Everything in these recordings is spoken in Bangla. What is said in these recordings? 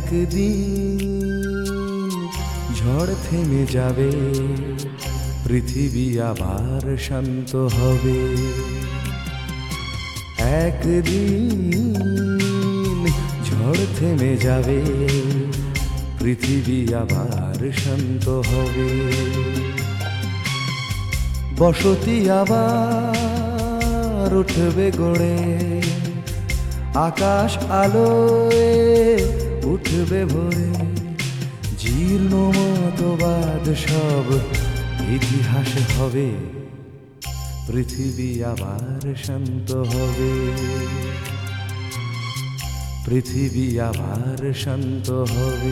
একদিন ঝড় থেমে যাবে, পৃথিবী আবার শান্ত হবে। একদিন ঝড় থেমে যাবে, পৃথিবী আবার শান্ত হবে। বসতি আবার উঠবে গড়ে, আকাশ আলোয় উঠবে ভরে। জীর্ণ মতবাদ সব ইতিহাস হবে, পৃথিবী আবার শান্ত হবে। পৃথিবী আবার শান্ত হবে।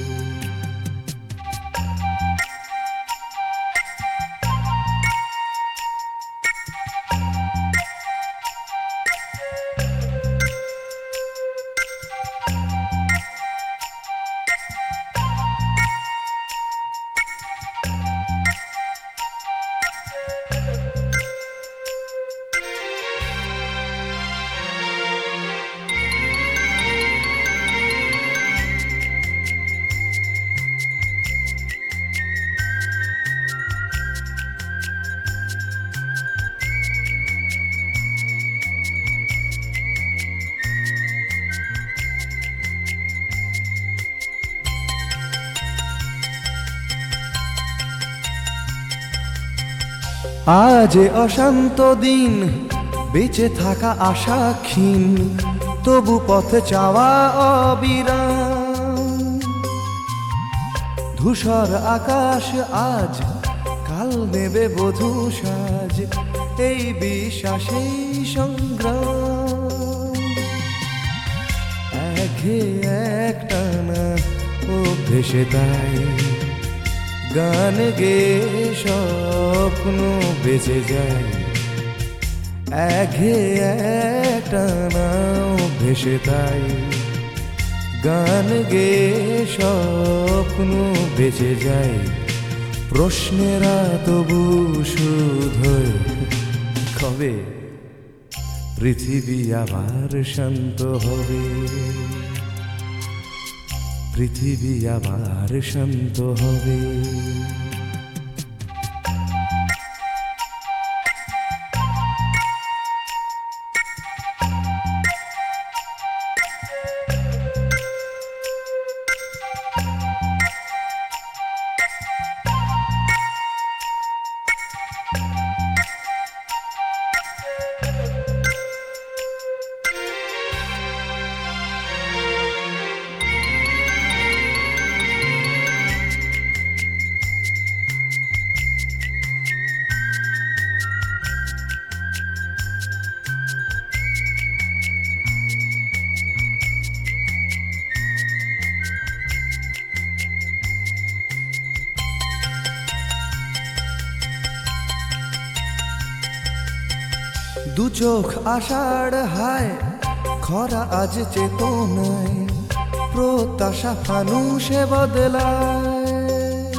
আজ অশান্ত দিন, বেঁচে থাকা আশা ক্ষীণ, তবু পথে চাওয়া অবিরাম। ধূসর আকাশ আজ, কাল নেবে বধূ সাজ, এই বিশ্বাসেই সংগ্রাম। একটানা অভ্যেসে তাই গান গে স্বপ্ন বেঁচে যায়। একটানা ভেসে তাই গান গে স্বপ্ন বেঁচে যায়। প্রশ্নেরা তবু শুধোয়, কবে পৃথিবী আবার শান্ত হবে। পৃথিবী আবার শান্ত হবে। দু চোখ আষাঢ় হায়, খরা আজ চেতনায়, প্রত্যাশা ফানুষে বদলায়।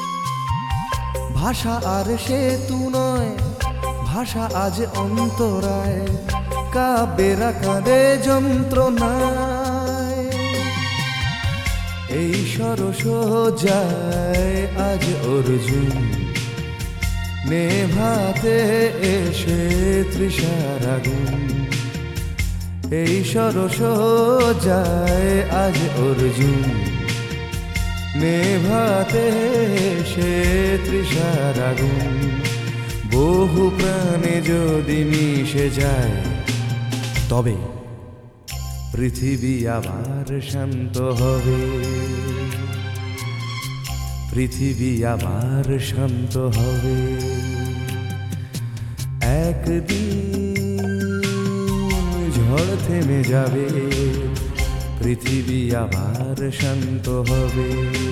ভাষা আর সেতু নয়, ভাষা আজ অন্তরায়, কাব্যেরা কাঁদে যন্ত্রণায়। এই সরস যায় আজ অর্জুন, নেভাতে এসে তৃষার আগুন। এই সরস যায় আজ অর্জুন, নেভাতে এসে তৃষার আগুন। বহু প্রাণে যদি মিশে যায়, তবে পৃথিবী আবার শান্ত হবে। পৃথিবী আবার শান্ত হবে। একদিন ঝড় থেমে যাবে, পৃথিবী আবার শান্ত হবে।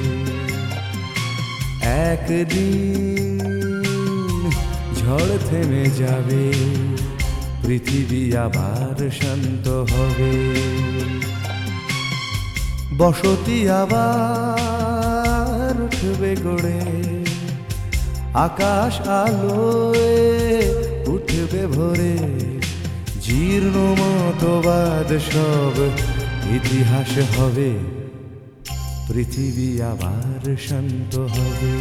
একদিন ঝড় থেমে যাবে, পৃথিবী আবার শান্ত হবে। বসতি আবার উঠবে গড়ে, আকাশ আলোয় উঠবে ভরে। জীর্ণ মতবাদ সব ইতিহাস হবে, পৃথিবী আবার শান্ত হবে,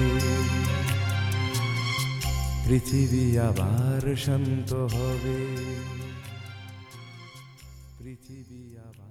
পৃথিবী আবার শান্ত হবে, পৃথিবী আবার